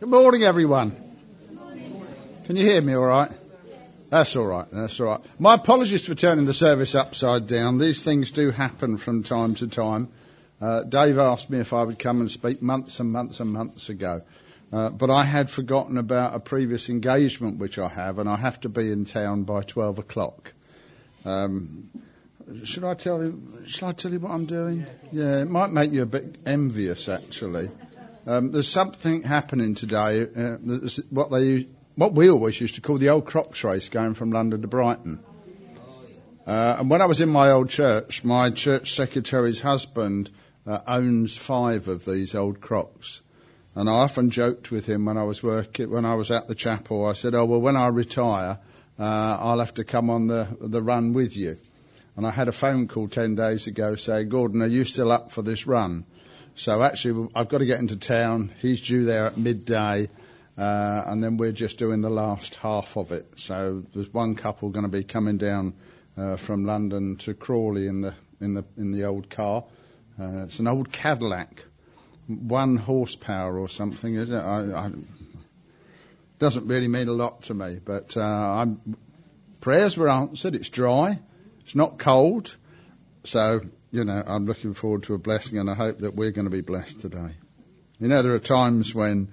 Good morning, everyone. Can you hear me all right? That's all right. That's all right. My apologies for turning the service upside down. These things do happen from time to time. Dave asked me if I would come and speak months and months and months ago. But I had forgotten about a previous engagement which I have, and I have to be in town by 12 o'clock. Should I tell you what I'm doing? Yeah, it might make you a bit envious, actually. There's something happening today, what we always used to call the old Crocs race, going from London to Brighton. And when I was in my old church, my church secretary's husband owns 5 of these old Crocs. And I often joked with him when I was at the chapel. I said, "Oh, well, when I retire, I'll have to come on the run with you." And I had a phone call 10 days ago saying, "Gordon, are you still up for this run?" So actually, I've got to get into town. He's due there at midday, and then we're just doing the last half of it. So there's one couple going to be coming down from London to Crawley in the old car. It's an old Cadillac, 1 horsepower or something, is it? Doesn't really mean a lot to me, but prayers were answered. It's dry. It's not cold. So, I'm looking forward to a blessing, and I hope that we're going to be blessed today. There are times when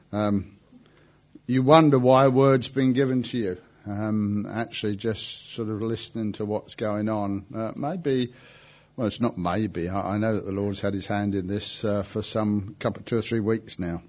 you wonder why a word's been given to you. Actually, just sort of listening to what's going on. Well, it's not maybe. I know that the Lord's had his hand in this for 2 or 3 weeks now.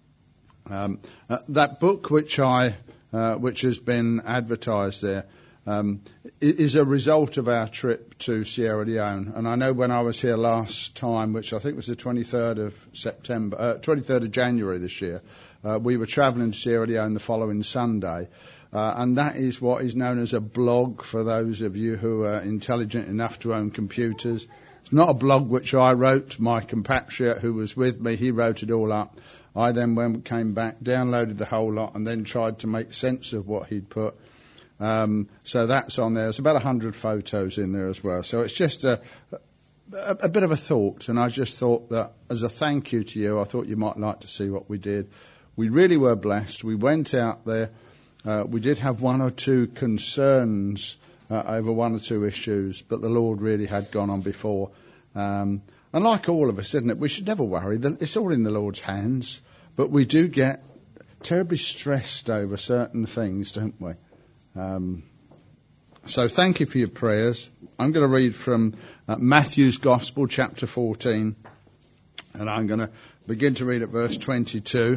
That book which has been advertised there is a result of our trip to Sierra Leone. And I know when I was here last time, which I think was the 23rd of January this year, we were travelling to Sierra Leone the following Sunday. And that is what is known as a blog for those of you who are intelligent enough to own computers. It's not a blog which I wrote. My compatriot who was with me, he wrote it all up. I then came back, downloaded the whole lot, and then tried to make sense of what he'd put. So that's on there. There's about 100 photos in there as well. So it's just a bit of a thought. And I just thought that as a thank you to you, I thought you might like to see what we did. We really were blessed. We went out there. We did have 1 or 2 concerns over 1 or 2 issues, but the Lord really had gone on before. And like all of us, isn't it? We should never worry. It's all in the Lord's hands. But we do get terribly stressed over certain things, don't we? So thank you for your prayers. I'm going to read from Matthew's Gospel, chapter 14. And I'm going to begin to read at verse 22.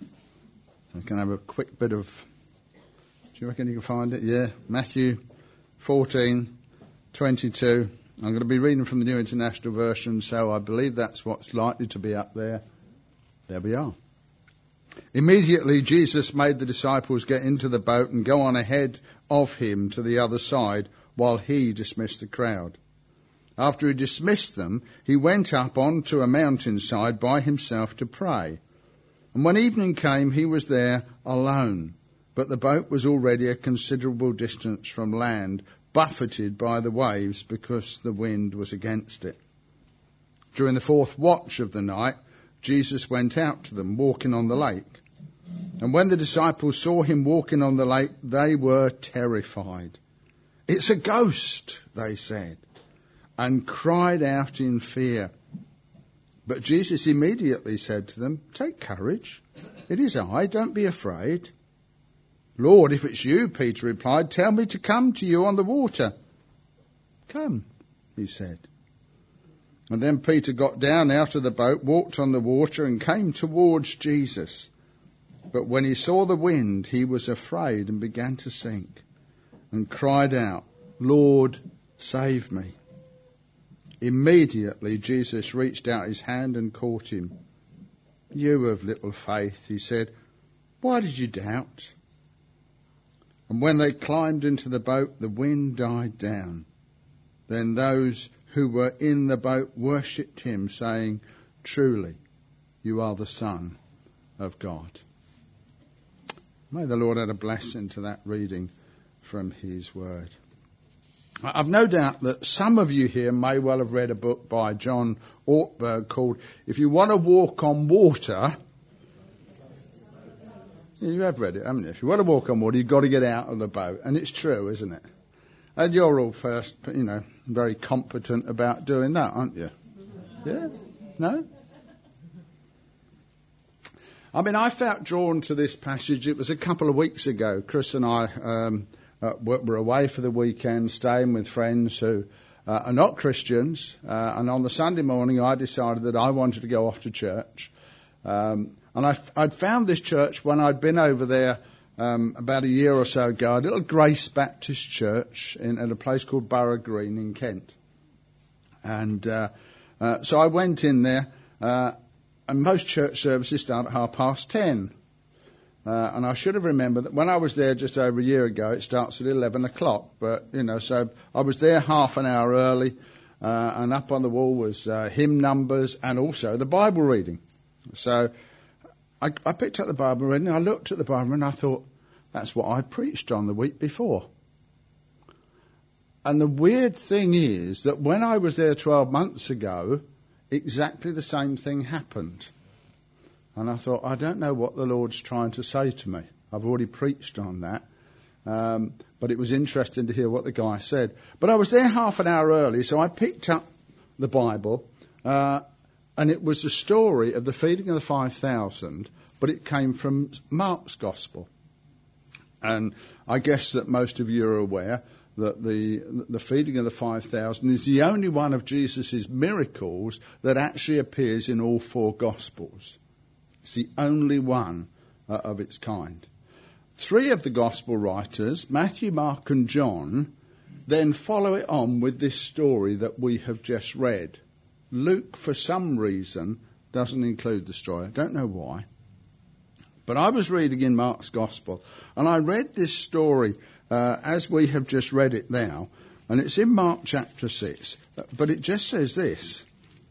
I can have a quick bit of... Do you reckon you can find it? Yeah. Matthew 14, 22. I'm going to be reading from the New International Version, so I believe that's what's likely to be up there. There we are. Immediately Jesus made the disciples get into the boat and go on ahead of him to the other side while he dismissed the crowd. After he dismissed them, he went up onto a mountainside by himself to pray. And when evening came, he was there alone. But the boat was already a considerable distance from land, buffeted by the waves because the wind was against it. During the 4th watch of the night, Jesus went out to them, walking on the lake. And when the disciples saw him walking on the lake, they were terrified. "It's a ghost," they said, and cried out in fear. But Jesus immediately said to them, "Take courage. It is I. Don't be afraid." "Lord, if it's you," Peter replied, "tell me to come to you on the water." "Come," he said. And then Peter got down out of the boat, walked on the water, and came towards Jesus. But when he saw the wind, he was afraid and began to sink, and cried out, "Lord, save me." Immediately Jesus reached out his hand and caught him. "You of little faith," he said, "why did you doubt?" And when they climbed into the boat, the wind died down. Then those who were in the boat worshipped him, saying, "Truly, you are the Son of God." May the Lord add a blessing to that reading from his word. I've no doubt that some of you here may well have read a book by John Ortberg called "If You Want to Walk on Water, You have read it, haven't you? If you want to walk on water, you've got to get out of the boat. And it's true, isn't it? And you're all first, very competent about doing that, aren't you? Yeah? No? I felt drawn to this passage. It was a couple of weeks ago. Chris and I were away for the weekend, staying with friends who are not Christians. And on the Sunday morning, I decided that I wanted to go off to church. And I'd found this church when I'd been over there about a year or so ago, a little Grace Baptist church at a place called Borough Green in Kent. And so I went in there, and most church services start at 10:30. And I should have remembered that when I was there just over a year ago, it starts at 11 o'clock. But, so I was there half an hour early, and up on the wall was hymn numbers and also the Bible reading. So I picked up the Bible reading, I looked at the Bible and I thought, that's what I preached on the week before. And the weird thing is that when I was there 12 months ago, exactly the same thing happened. And I thought, I don't know what the Lord's trying to say to me. I've already preached on that. But it was interesting to hear what the guy said. But I was there half an hour early, so I picked up the Bible, and it was the story of the feeding of the 5,000, but it came from Mark's Gospel. And I guess that most of you are aware that the feeding of the 5,000 is the only one of Jesus' miracles that actually appears in all four Gospels. It's the only one of its kind. Three of the Gospel writers, Matthew, Mark and John, then follow it on with this story that we have just read. Luke, for some reason, doesn't include the story. I don't know why. But I was reading in Mark's Gospel, and I read this story as we have just read it now, and it's in Mark chapter 6, but it just says this.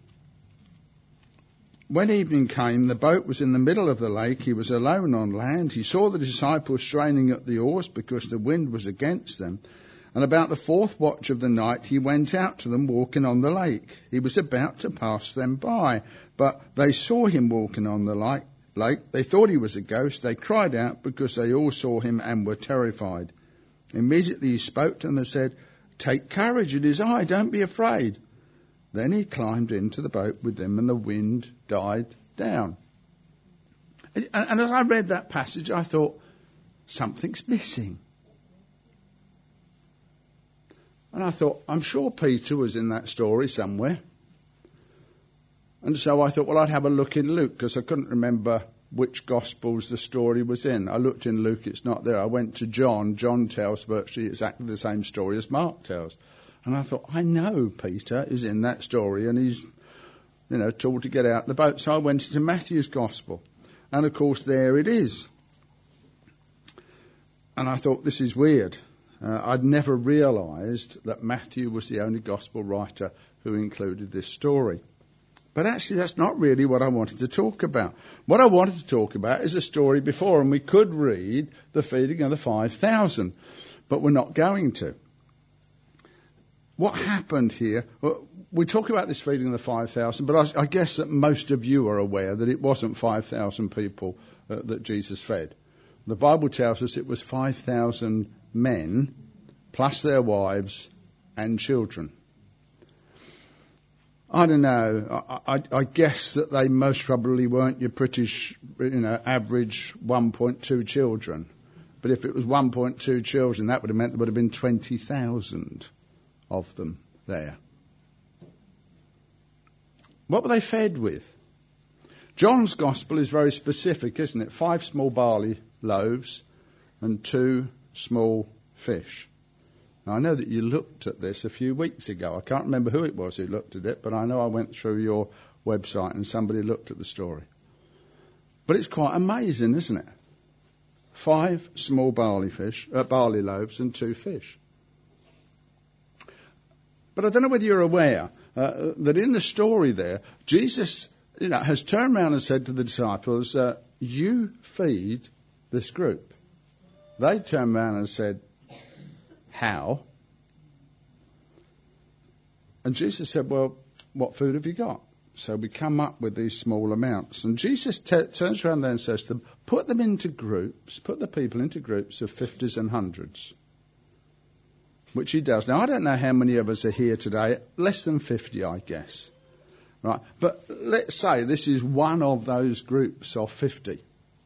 When evening came, the boat was in the middle of the lake. He was alone on land. He saw the disciples straining at the oars because the wind was against them. And about the fourth watch of the night, he went out to them walking on the lake. He was about to pass them by, but they saw him walking on the lake. They thought he was a ghost. They cried out because they all saw him and were terrified. Immediately he spoke to them and said, "Take courage, it is I, don't be afraid." Then he climbed into the boat with them and the wind died down. And as I read that passage, I thought, something's missing. And I thought, I'm sure Peter was in that story somewhere. And so I thought, well, I'd have a look in Luke, because I couldn't remember which Gospels the story was in. I looked in Luke, it's not there. I went to John. John tells virtually exactly the same story as Mark tells. And I thought, I know Peter is in that story, and he's, told to get out the boat. So I went into Matthew's Gospel. And, of course, there it is. And I thought, this is weird. I'd never realised that Matthew was the only Gospel writer who included this story. But actually, that's not really what I wanted to talk about. What I wanted to talk about is a story before, and we could read the feeding of the 5,000, but we're not going to. What happened here, we talk about this feeding of the 5,000, but I guess that most of you are aware that it wasn't 5,000 people that Jesus fed. The Bible tells us it was 5,000 men, plus their wives and children. I don't know. I guess that they most probably weren't your British, average 1.2 children. But if it was 1.2 children, that would have meant there would have been 20,000 of them there. What were they fed with? John's Gospel is very specific, isn't it? 5 small barley loaves and 2 small fish. Now, I know that you looked at this a few weeks ago. I can't remember who it was who looked at it, but I know I went through your website and somebody looked at the story. But it's quite amazing, isn't it? 5 small barley loaves and 2 fish. But I don't know whether you're aware that in the story there, Jesus has turned around and said to the disciples, you feed this group. They turned around and said, how? And Jesus said, well, what food have you got? So we come up with these small amounts. And Jesus turns around there and says to them, put them into groups, put the people into groups of 50s and 100s. Which he does. Now, I don't know how many of us are here today. Less than 50, I guess. Right? But let's say this is one of those groups of 50.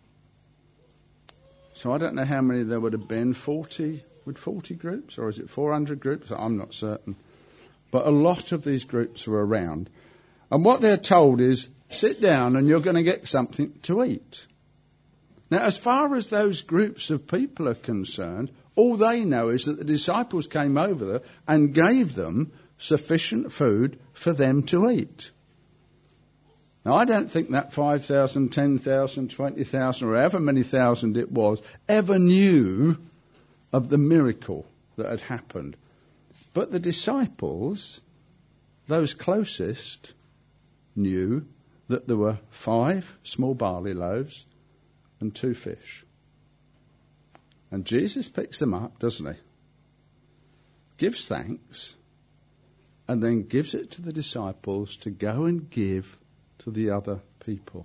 So I don't know how many there would have been. 40? Would 40 groups? Or is it 400 groups? I'm not certain. But a lot of these groups were around. And what they're told is, sit down and you're going to get something to eat. Now, as far as those groups of people are concerned, all they know is that the disciples came over there and gave them sufficient food for them to eat. Now, I don't think that 5,000, 10,000, 20,000, or however many thousand it was, ever knew of the miracle that had happened. But the disciples, those closest, knew that there were 5 small barley loaves and 2 fish. And Jesus picks them up, doesn't he? Gives thanks, and then gives it to the disciples to go and give to the other people.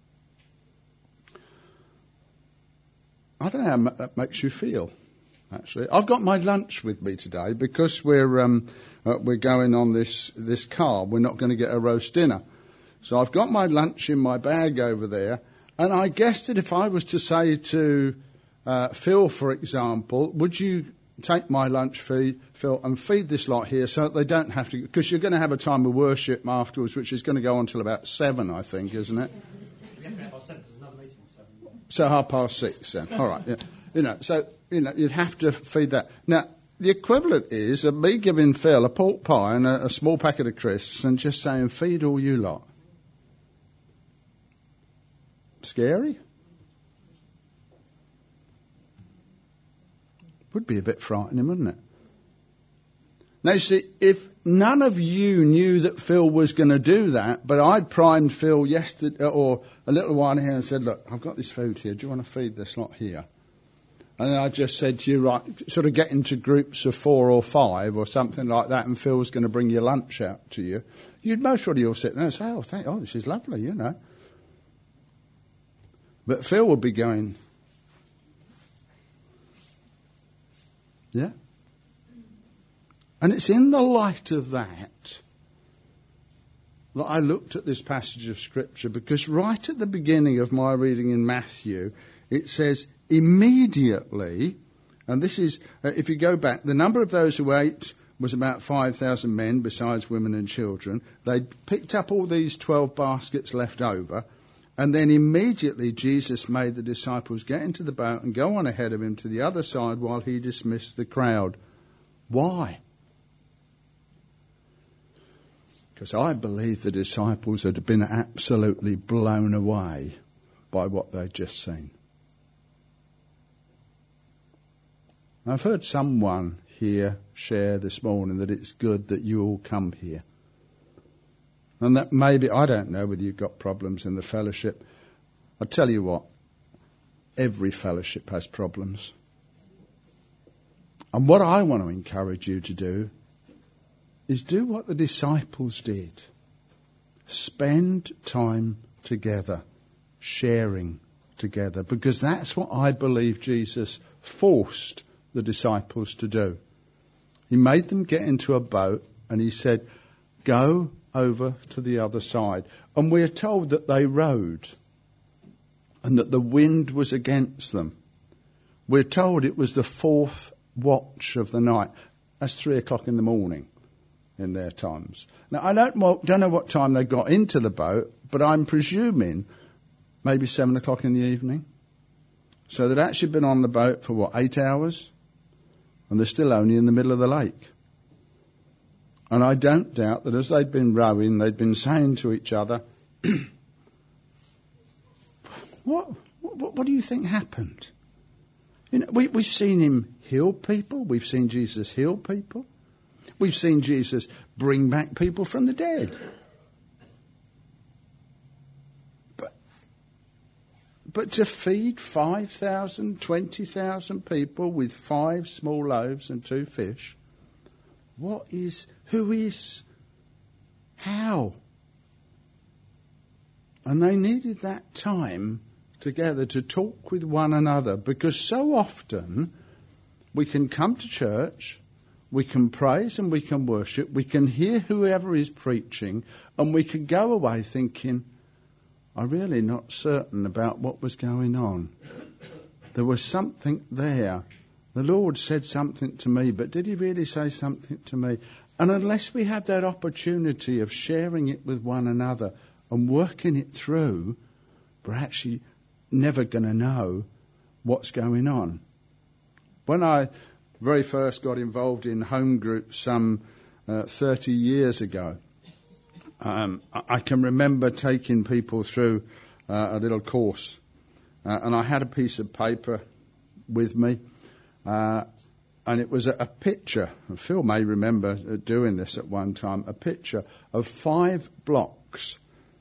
I don't know how that makes you feel, actually. I've got my lunch with me today because we're going on this car. We're not going to get a roast dinner. So I've got my lunch in my bag over there, and I guess that if I was to say to Phil, for example, would you take my lunch, Phil, and feed this lot here so that they don't have to, because you're going to have a time of worship afterwards, which is going to go on till about 7, I think, isn't it? Yeah, 7:30. There's another meeting at 7. Yeah. So 6:30 then. All right. Yeah. So you'd have to feed that. Now, the equivalent is of me giving Phil a pork pie and a small packet of crisps and just saying, feed all you lot. Scary? Would be a bit frightening, wouldn't it? Now, you see, if none of you knew that Phil was going to do that, but I'd primed Phil yesterday or a little while here and said, look, I've got this food here. Do you want to feed this lot here? And then I just said to you, right, sort of get into groups of 4 or 5 or something like that, and Phil's going to bring your lunch out to you. You'd most probably all sit there and say, oh, this is lovely, you know. But Phil would be going, yeah. And it's in the light of that I looked at this passage of Scripture, because right at the beginning of my reading in Matthew, it says, immediately, and this is, if you go back, the number of those who ate was about 5,000 men, besides women and children. They picked up all these 12 baskets left over, and then immediately Jesus made the disciples get into the boat and go on ahead of him to the other side while he dismissed the crowd. Why? Because I believe the disciples had been absolutely blown away by what they'd just seen. I've heard someone here share this morning that it's good that you all come here. And that maybe, I don't know whether you've got problems in the fellowship. I'll tell you what, every fellowship has problems. And what I want to encourage you to do is do what the disciples did. Spend time together, sharing together, because that's what I believe Jesus forced the disciples to do. He made them get into a boat and he said, go over to the other side. And we're told that they rowed and that the wind was against them. We're told it was the 4th watch of the night. That's 3 o'clock in the morning in their times. Now, I don't know what time they got into the boat, but I'm presuming maybe 7 o'clock in the evening. So they'd actually been on the boat for 8 hours? And they're still only in the middle of the lake. And I don't doubt that as they'd been rowing, they'd been saying to each other, what do you think happened? You know, we've seen him heal people. We've seen Jesus heal people. We've seen Jesus bring back people from the dead. But to feed 5,000, 20,000 people with 5 small loaves and 2 fish, who is, how? And they needed that time together to talk with one another, because so often we can come to church, we can praise and we can worship, we can hear whoever is preaching, and we can go away thinking, I'm really not certain about what was going on. There was something there. The Lord said something to me, but did he really say something to me? And unless we have that opportunity of sharing it with one another and working it through, we're actually never going to know what's going on. When I very first got involved in home groups some 30 years ago, I can remember taking people through a little course, and I had a piece of paper with me, and it was a picture. Phil may remember doing this at one time, a picture of 5 blocks.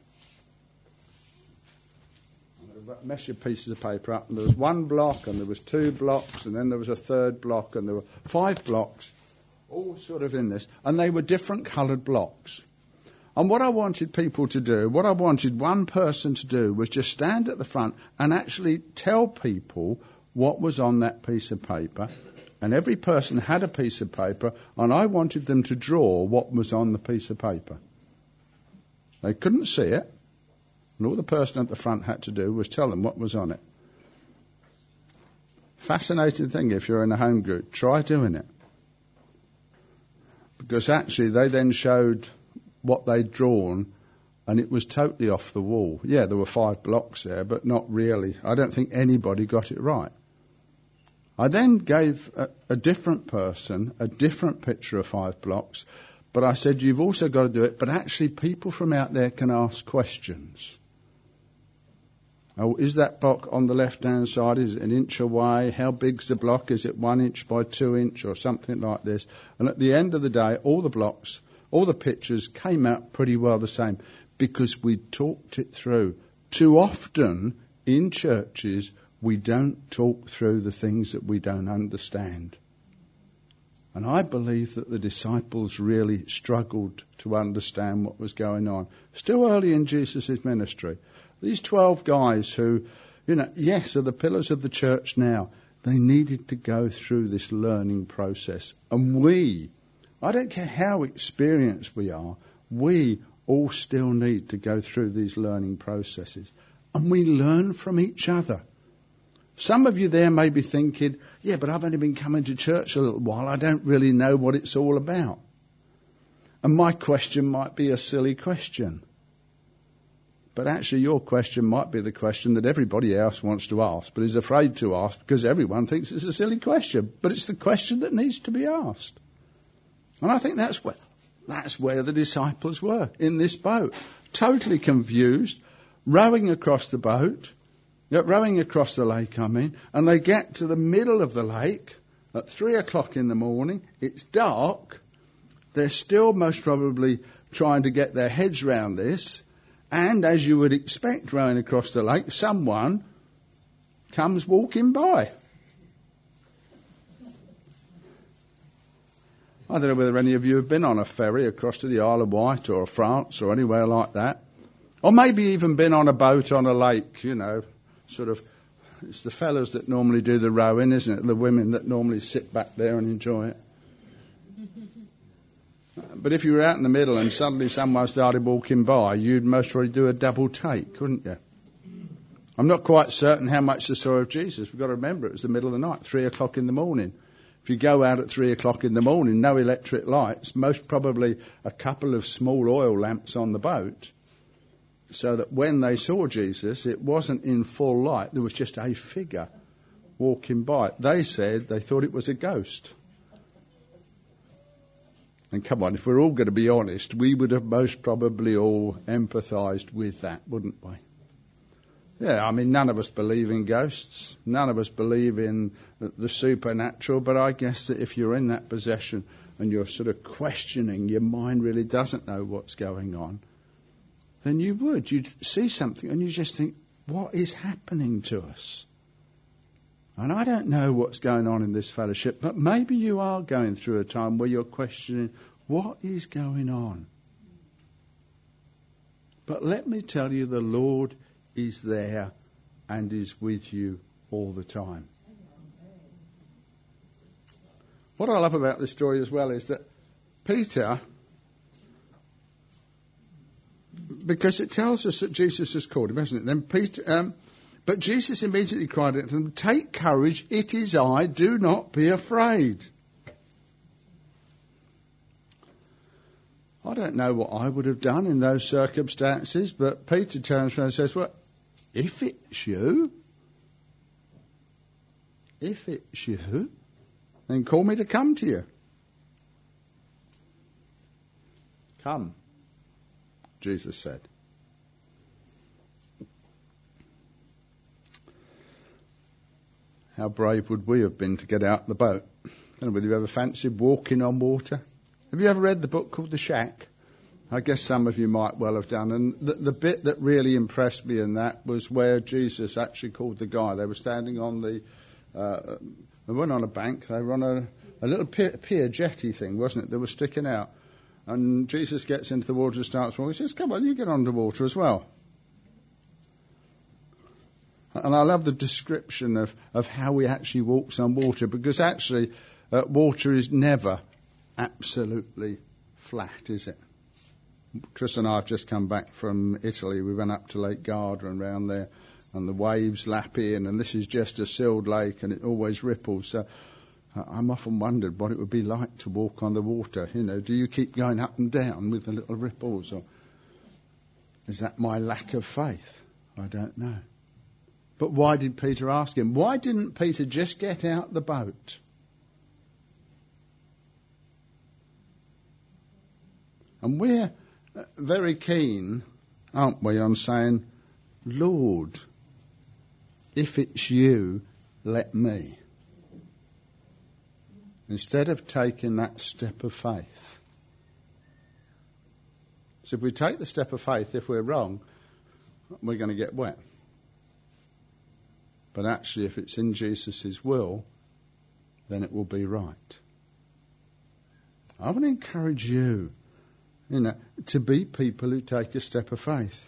I'm going to mess your pieces of paper up, and there was 1 block, and there was 2 blocks, and then there was a 3rd block, and there were 5 blocks, all sort of in this, and they were different coloured blocks. And what I wanted people to do, what I wanted one person to do, was just stand at the front and actually tell people what was on that piece of paper. And every person had a piece of paper, and I wanted them to draw what was on the piece of paper. They couldn't see it, and all the person at the front had to do was tell them what was on it. Fascinating thing if you're in a home group. Try doing it. Because actually they then showed what they'd drawn, and it was totally off the wall. Yeah, there were 5 blocks there, but not really. I don't think anybody got it right. I then gave a different person a different picture of 5 blocks, but I said, you've also got to do it, but actually people from out there can ask questions. Oh, is that block on the left-hand side? Is it an inch away? How big's the block? Is it 1 inch by 2 inch or something like this? And at the end of the day, all the blocks, all the pictures came out pretty well the same, because we talked it through. Too often in churches, we don't talk through the things that we don't understand. And I believe that the disciples really struggled to understand what was going on. Still early in Jesus' ministry, these 12 guys who, yes, are the pillars of the church now, they needed to go through this learning process. And I don't care how experienced we are, we all still need to go through these learning processes. And we learn from each other. Some of you there may be thinking, yeah, but I've only been coming to church a little while. I don't really know what it's all about. And my question might be a silly question. But actually your question might be the question that everybody else wants to ask, but is afraid to ask because everyone thinks it's a silly question. But it's the question that needs to be asked. And I think that's where the disciples were, in this boat. Totally confused, rowing across the lake, and they get to the middle of the lake at 3 o'clock in the morning. It's dark. They're still most probably trying to get their heads round this. And as you would expect rowing across the lake, someone comes walking by. I don't know whether any of you have been on a ferry across to the Isle of Wight or France or anywhere like that. Or maybe even been on a boat on a lake, sort of. It's the fellas that normally do the rowing, isn't it? The women that normally sit back there and enjoy it. But if you were out in the middle and suddenly someone started walking by, you'd most probably do a double take, couldn't you? I'm not quite certain how much they saw of Jesus. We've got to remember it was the middle of the night, 3 o'clock in the morning. If you go out at 3 o'clock in the morning, no electric lights, most probably a couple of small oil lamps on the boat, so that when they saw Jesus, it wasn't in full light. There was just a figure walking by. They said they thought it was a ghost. And come on, if we're all going to be honest, we would have most probably all empathised with that, wouldn't we? Yeah, none of us believe in ghosts. None of us believe in the supernatural. But I guess that if you're in that position and you're sort of questioning, your mind really doesn't know what's going on, then you'd see something and you just think, what is happening to us? And I don't know what's going on in this fellowship, but maybe you are going through a time where you're questioning, what is going on? But let me tell you, the Lord is there and is with you all the time. What I love about this story as well is that Peter, because it tells us that Jesus has called him, hasn't it? Then Peter, but Jesus immediately cried out to them, "Take courage, it is I, do not be afraid." I don't know what I would have done in those circumstances, but Peter turns around and says, "Well, if it's you, then call me to come to you." Come, Jesus said. How brave would we have been to get out the boat? I don't know whether you ever fancied walking on water. Have you ever read the book called The Shack? I guess some of you might well have done. And the bit that really impressed me in that was where Jesus actually called the guy. They were standing on they weren't on a bank, they were on a little pier jetty thing, wasn't it? They were sticking out. And Jesus gets into the water and starts walking. He says, "Come on, you get on the water as well." And I love the description of how he actually walks on water, because actually water is never absolutely flat, is it? Chris and I have just come back from Italy. We went up to Lake Garda and round there, and the waves lap in, and this is just a sealed lake, and it always ripples. So I'm often wondered what it would be like to walk on the water. You know, do you keep going up and down with the little ripples, or is that my lack of faith? I don't know. But why did Peter ask him? Why didn't Peter just get out the boat? And we're very keen, aren't we, on saying, "Lord, if it's you, let me." Instead of taking that step of faith. So if we take the step of faith, if we're wrong, we're going to get wet. But actually, if it's in Jesus' will, then it will be right. I want to encourage you, to be people who take a step of faith.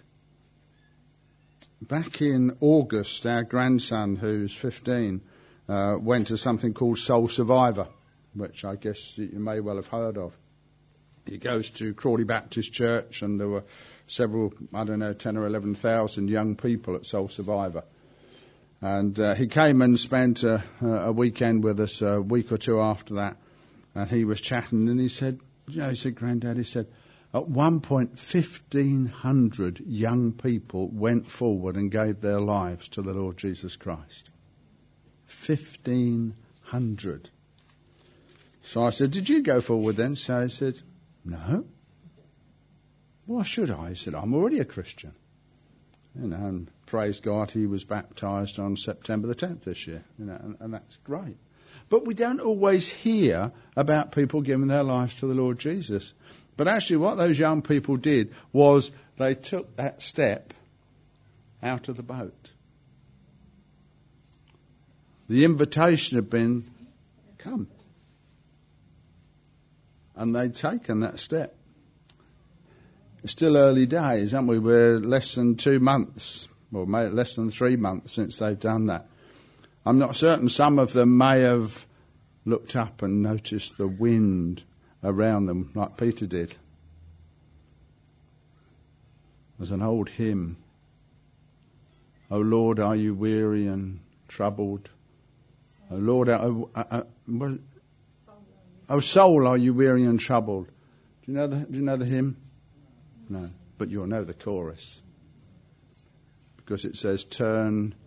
Back in August, our grandson, who's 15, went to something called Soul Survivor, which I guess you may well have heard of. He goes to Crawley Baptist Church, and there were several, 10 or 11,000 young people at Soul Survivor. And he came and spent a weekend with us, a week or two after that, and he was chatting, and he said, "Granddad," he said, at one point 1,500 young people went forward and gave their lives to the Lord Jesus Christ. 1,500. So I said, "Did you go forward then?" So he said, "No." "Why should I?" He said, "I'm already a Christian." And praise God, he was baptised on September the 10th this year, and that's great. But we don't always hear about people giving their lives to the Lord Jesus. But actually what those young people did was they took that step out of the boat. The invitation had been, "Come." And they'd taken that step. It's still early days, aren't we? We're less than 2 months, or less than 3 months since they've done that. I'm not certain some of them may have looked up and noticed the wind around them like Peter did. There's an old hymn. "O Lord, are you weary and troubled? O Lord, O soul, are you weary and troubled?" Do you know the hymn? No, but you'll know the chorus, because it says, "Turn."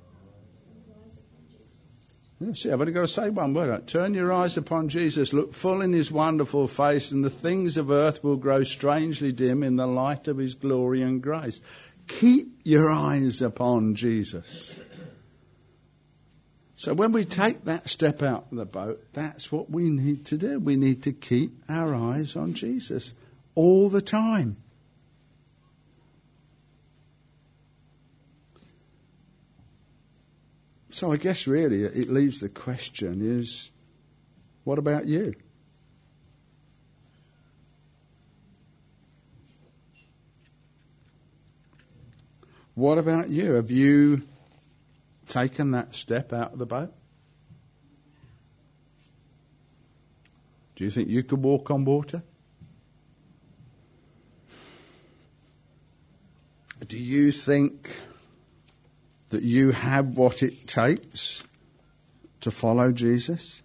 See, I've only got to say one word. "Turn your eyes upon Jesus, look full in his wonderful face, and the things of earth will grow strangely dim in the light of his glory and grace." Keep your eyes upon Jesus. So when we take that step out of the boat, that's what we need to do. We need to keep our eyes on Jesus all the time. So I guess really it leaves the question is, what about you? What about you? Have you taken that step out of the boat? Do you think you could walk on water? Do you think that you have what it takes to follow Jesus?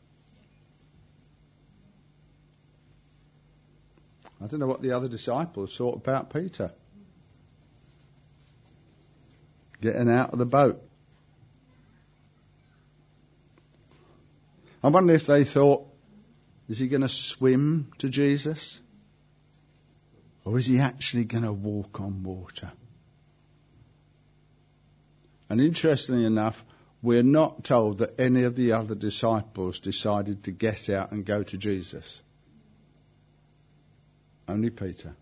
I don't know what the other disciples thought about Peter getting out of the boat. I wonder if they thought, is he going to swim to Jesus? Or is he actually going to walk on water? And interestingly enough, we're not told that any of the other disciples decided to get out and go to Jesus. Only Peter.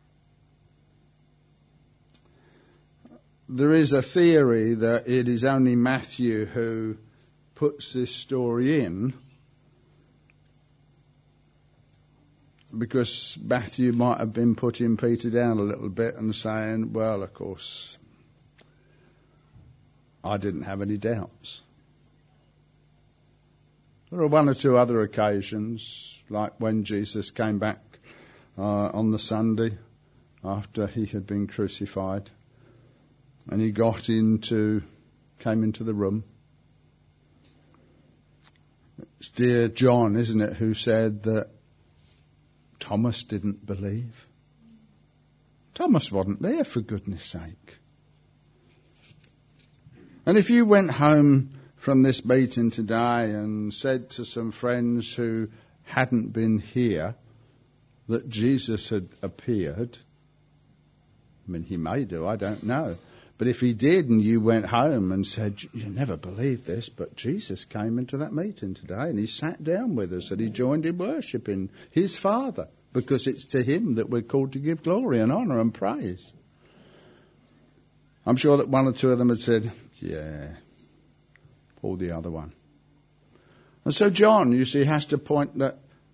There is a theory that it is only Matthew who puts this story in because Matthew might have been putting Peter down a little bit and saying, well, of course, I didn't have any doubts. There are one or two other occasions, like when Jesus came back on the Sunday after he had been crucified, and he came into the room. It's dear John, isn't it, who said that Thomas didn't believe. Thomas wasn't there, for goodness sake. And if you went home from this meeting today and said to some friends who hadn't been here that Jesus had appeared, I mean, he may do, I don't know. But if he did and you went home and said, you never believe this, but Jesus came into that meeting today and he sat down with us and he joined in worshipping his Father, because it's to him that we're called to give glory and honour and praise. I'm sure that one or two of them had said, yeah, or the other one. And so John, you see, has to point that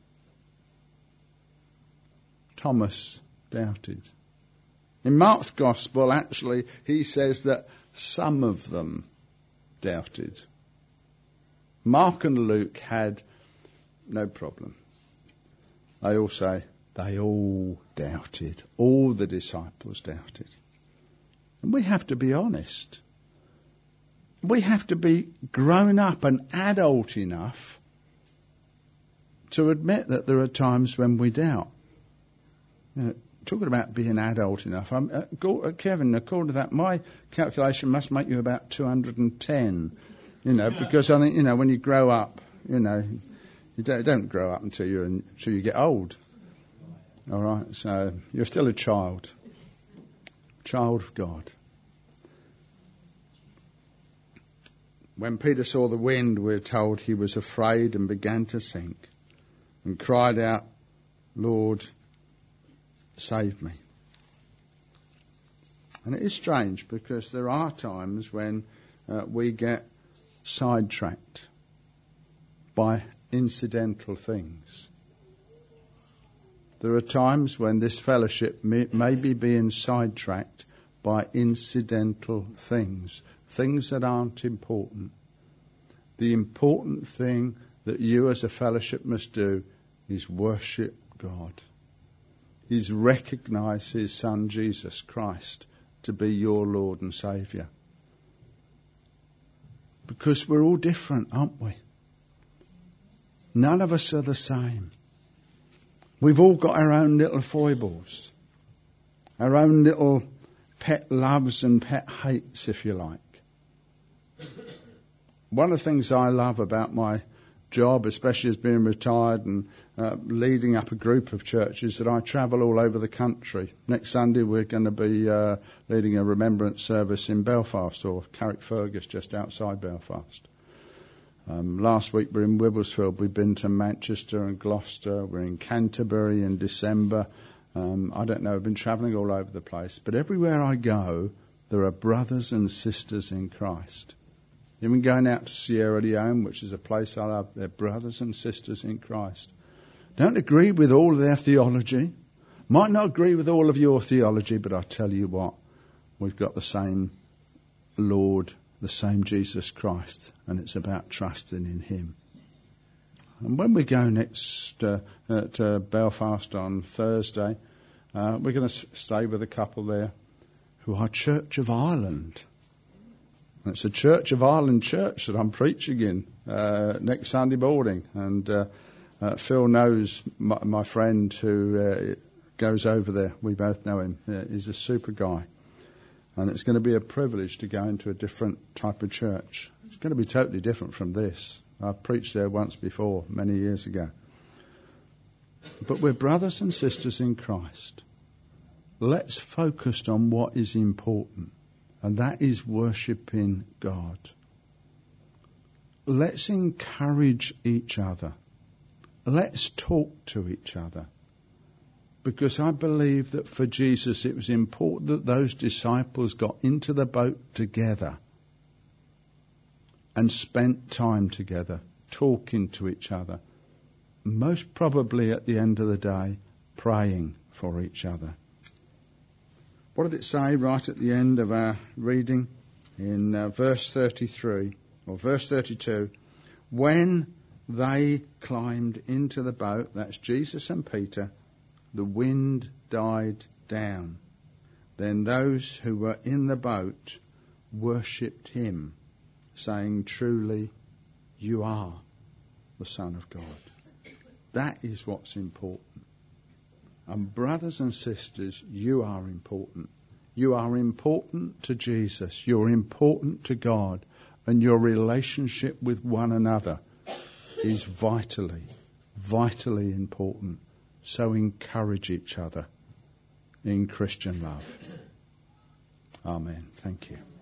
Thomas doubted. In Mark's Gospel, actually, he says that some of them doubted. Mark and Luke had no problem. They all say they all doubted. All the disciples doubted. And we have to be honest. We have to be grown up and adult enough to admit that there are times when we doubt. You know, talking about being adult enough, Kevin, according to that, my calculation must make you about 210. Because I think, when you grow up, you don't grow up until you get old. All right, so you're still a child of God. When Peter saw the wind, we're told he was afraid and began to sink and cried out, Lord, save me. And it is strange because there are times when we get sidetracked by incidental things. There are times when this fellowship may be being sidetracked by incidental things that aren't important. The important thing that you as a fellowship must do is worship God. Is recognise his Son Jesus Christ to be your Lord and Saviour. Because we're all different, aren't we? None of us are the same. We've all got our own little foibles, our own little pet loves and pet hates, if you like. One of the things I love about my job, especially as being retired and leading up a group of churches, that I travel all over the country. Next Sunday we're going to be leading a remembrance service in Belfast, or Carrickfergus, just outside Belfast. Last week we're in Wibblesfield. We've been to Manchester and Gloucester. We're in Canterbury in December. I don't know, I've been travelling all over the place. But everywhere I go, there are brothers and sisters in Christ. Even going out to Sierra Leone, which is a place I love, they're brothers and sisters in Christ. Don't agree with all of their theology. Might not agree with all of your theology, but I tell you what, we've got the same Lord, the same Jesus Christ, and it's about trusting in him. And when we go next to Belfast on Thursday, we're going to stay with a couple there who are Church of Ireland. And it's a Church of Ireland church that I'm preaching in next Sunday morning. And Phil knows my friend who goes over there. We both know him. He's a super guy. And it's going to be a privilege to go into a different type of church. It's going to be totally different from this. I've preached there once before, many years ago. But we're brothers and sisters in Christ. Let's focus on what is important, and that is worshipping God. Let's encourage each other. Let's talk to each other. Because I believe that for Jesus it was important that those disciples got into the boat together and spent time together, talking to each other. Most probably at the end of the day, praying for each other. What did it say right at the end of our reading? In verse 33, or verse 32, when they climbed into the boat, that's Jesus and Peter, the wind died down. Then those who were in the boat worshipped him, saying, truly, you are the Son of God. That is what's important. And brothers and sisters, you are important. You are important to Jesus. You're important to God. And your relationship with one another is vitally, vitally important. So encourage each other in Christian love. Amen. Thank you.